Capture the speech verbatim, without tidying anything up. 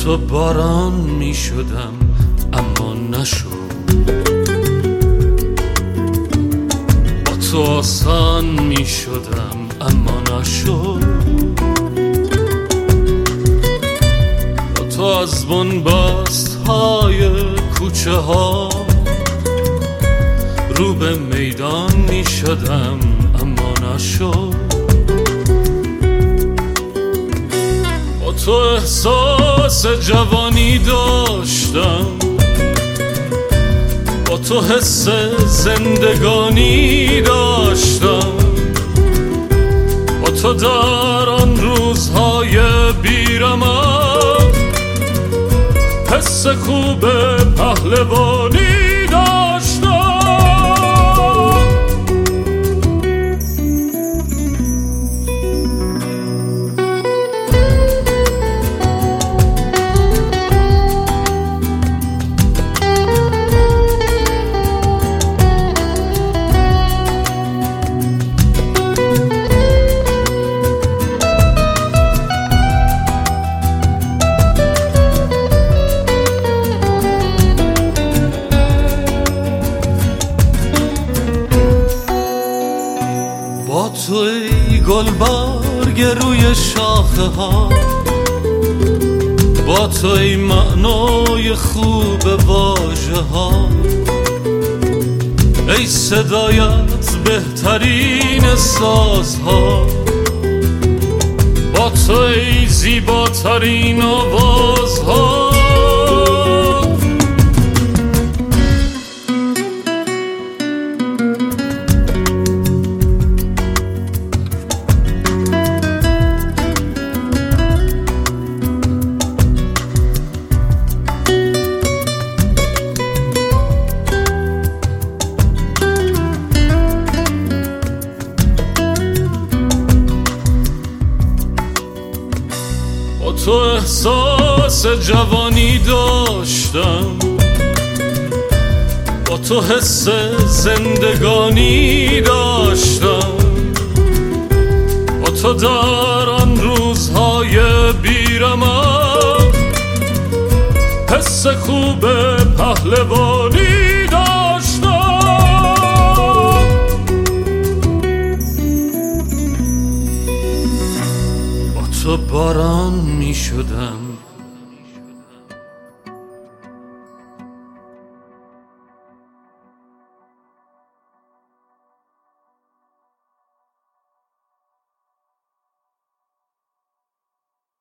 تو باران می شدم اما نشد، با تو آسان می شدم اما نشد، با تو از بنبست های کوچه ها رو به میدان می شدم اما نشد، با تو احساس جوانی داشتم، با تو حس زندگانی داشتم، با تو در آن روزهای بیرمان حس خوب پهلوانی داشتم. با تو ای گلبرگ روی شاخه ها، با تو ای معنای خوب واژه ها، ای صدایت بهترین سازها، با تو ای زیباترین آوازها، با تو احساس جوانی داشتم، با تو حس زندگانی داشتم، با تو در آن روزهای بیرمان حس خوب پهلوانی داشتم. با تو باران می شدم